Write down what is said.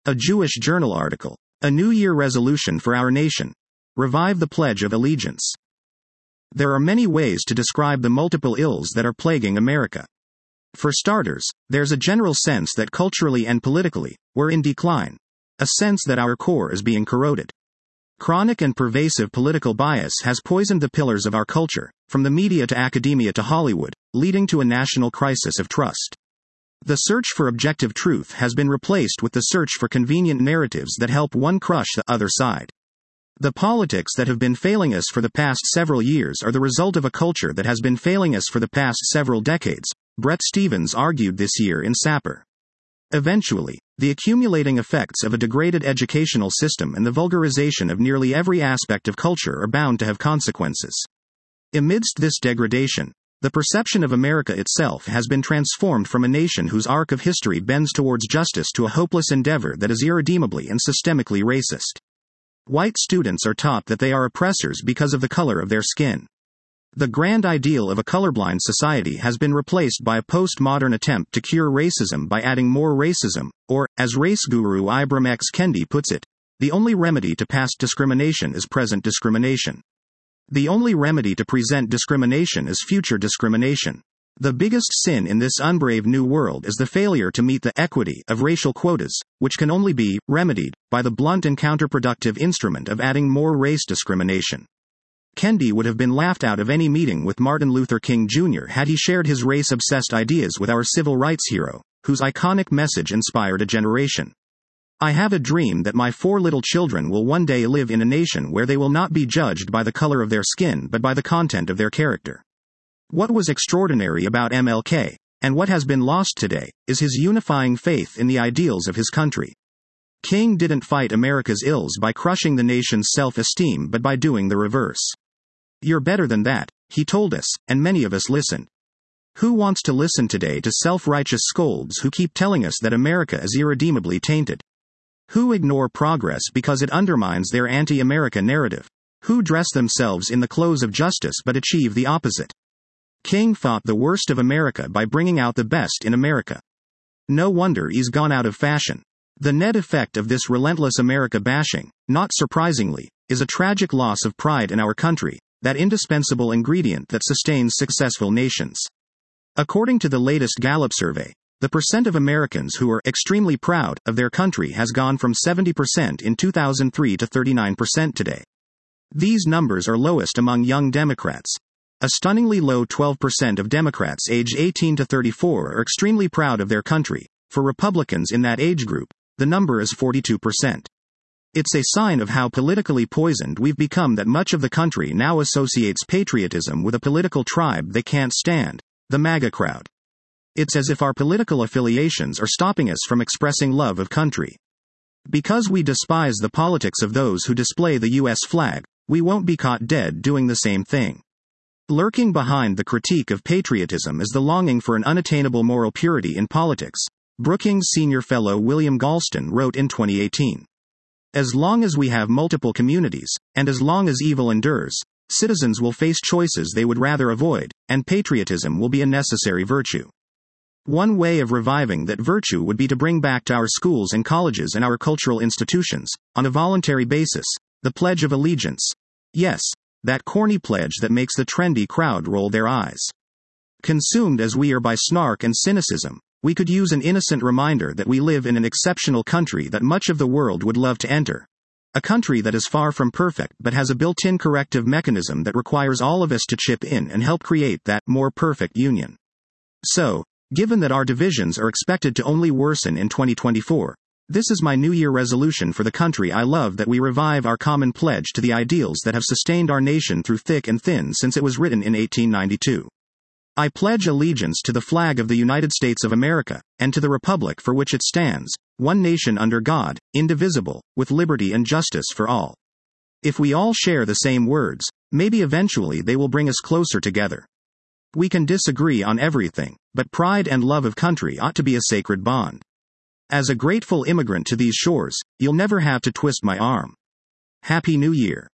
A Jewish Journal article. A New Year resolution for our nation. Revive the Pledge of Allegiance. There are many ways to describe the multiple ills that are plaguing America. For starters, there's a general sense that culturally and politically, we're in decline. A sense that our core is being corroded. Chronic and pervasive political bias has poisoned the pillars of our culture, from the media to academia to Hollywood, leading to a national crisis of trust. The search for objective truth has been replaced with the search for convenient narratives that help one crush the other side. The politics that have been failing us for the past several years are the result of a culture that has been failing us for the past several decades, Bret Stephens argued this year in Sapper. Eventually, the accumulating effects of a degraded educational system and the vulgarization of nearly every aspect of culture are bound to have consequences. Amidst this degradation, the perception of America itself has been transformed from a nation whose arc of history bends towards justice to a hopeless endeavor that is irredeemably and systemically racist. White students are taught that they are oppressors because of the color of their skin. The grand ideal of a colorblind society has been replaced by a postmodern attempt to cure racism by adding more racism, or, as race guru Ibram X. Kendi puts it, the only remedy to past discrimination is present discrimination. The only remedy to present discrimination is future discrimination. The biggest sin in this unbrave new world is the failure to meet the equity of racial quotas, which can only be remedied by the blunt and counterproductive instrument of adding more race discrimination. Kendi would have been laughed out of any meeting with Martin Luther King Jr. had he shared his race-obsessed ideas with our civil rights hero, whose iconic message inspired a generation. I have a dream that my 4 little children will one day live in a nation where they will not be judged by the color of their skin but by the content of their character. What was extraordinary about MLK, and what has been lost today, is his unifying faith in the ideals of his country. King didn't fight America's ills by crushing the nation's self-esteem but by doing the reverse. You're better than that, he told us, and many of us listened. Who wants to listen today to self-righteous scolds who keep telling us that America is irredeemably tainted? Who ignore progress because it undermines their anti-America narrative? Who dress themselves in the clothes of justice but achieve the opposite? King fought the worst of America by bringing out the best in America. No wonder he's gone out of fashion. The net effect of this relentless America bashing, not surprisingly, is a tragic loss of pride in our country, that indispensable ingredient that sustains successful nations. According to the latest Gallup survey, the percent of Americans who are extremely proud of their country has gone from 70% in 2003 to 39% today. These numbers are lowest among young Democrats. A stunningly low 12% of Democrats aged 18 to 34 are extremely proud of their country. For Republicans in that age group, the number is 42%. It's a sign of how politically poisoned we've become that much of the country now associates patriotism with a political tribe they can't stand, the MAGA crowd. It's as if our political affiliations are stopping us from expressing love of country. Because we despise the politics of those who display the U.S. flag, we won't be caught dead doing the same thing. Lurking behind the critique of patriotism is the longing for an unattainable moral purity in politics, Brookings Senior Fellow William Galston wrote in 2018. As long as we have multiple communities, and as long as evil endures, citizens will face choices they would rather avoid, and patriotism will be a necessary virtue. One way of reviving that virtue would be to bring back to our schools and colleges and our cultural institutions, on a voluntary basis, the Pledge of Allegiance. Yes, that corny pledge that makes the trendy crowd roll their eyes. Consumed as we are by snark and cynicism, we could use an innocent reminder that we live in an exceptional country that much of the world would love to enter. A country that is far from perfect but has a built-in corrective mechanism that requires all of us to chip in and help create that more perfect union. So, given that our divisions are expected to only worsen in 2024, this is my New Year resolution for the country I love, that we revive our common pledge to the ideals that have sustained our nation through thick and thin since it was written in 1892. I pledge allegiance to the flag of the United States of America, and to the republic for which it stands, one nation under God, indivisible, with liberty and justice for all. If we all share the same words, maybe eventually they will bring us closer together. We can disagree on everything, but pride and love of country ought to be a sacred bond. As a grateful immigrant to these shores, you'll never have to twist my arm. Happy New Year.